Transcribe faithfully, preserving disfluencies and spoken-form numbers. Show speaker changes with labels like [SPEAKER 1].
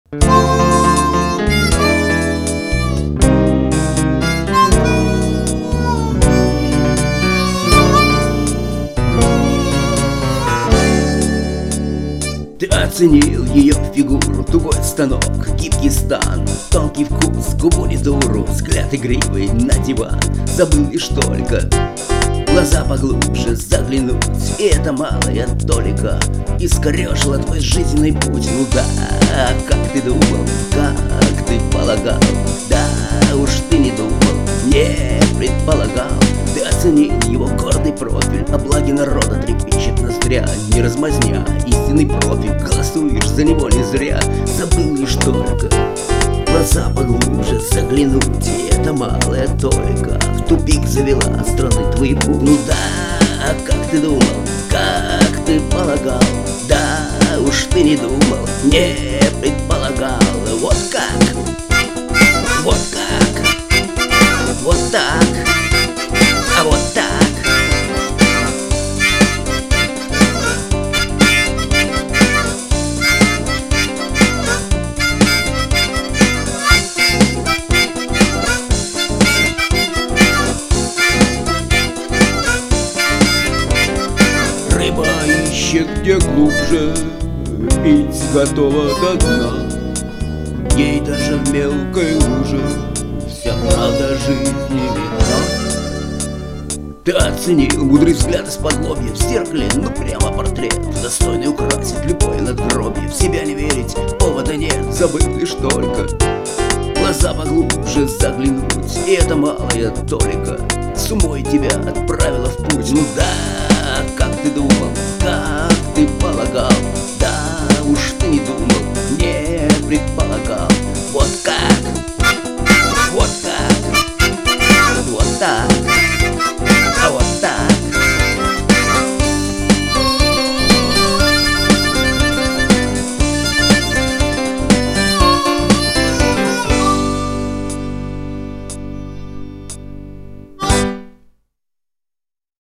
[SPEAKER 1] Ты оценил ее фигуру, тугой станок, гибкий стан, тонкий вкус, губу не дуру, взгляд игривый на диван. Забыл лишь только глаза поглубже заглянуть, и это малая толика искорешила твой жизненный путь. Ну да, как ты думал, как ты полагал, да уж ты не думал, не предполагал. Ты оценил его гордый профиль, о благе народа трепещет ноздря. Не размазня, истинный профиль, голосуешь за него не зря. Забыл лишь только глаза поглубже заглянуть, и это малая толика в тупик завела страны твои путь. Ну да, как ты думал, как ты полагал, да уж ты не думал, не предполагал. Вот как, вот как, вот так, а вот так.
[SPEAKER 2] Рыба ищет где глубже, пить готова до дна. Ей даже в мелкой луже вся правда жизни видна.
[SPEAKER 1] Ты оценил мудрый взгляд из-под лобья, в зеркале, ну прямо портрет, достойный украсить любое надгробье. В себя не верить повода нет, забыл лишь только глаза поглубже заглянуть, и это малая толика с умой тебя отправила в путь. Ну да, как ты думал, как ты полагал, да уж ты не думал, не предполагал.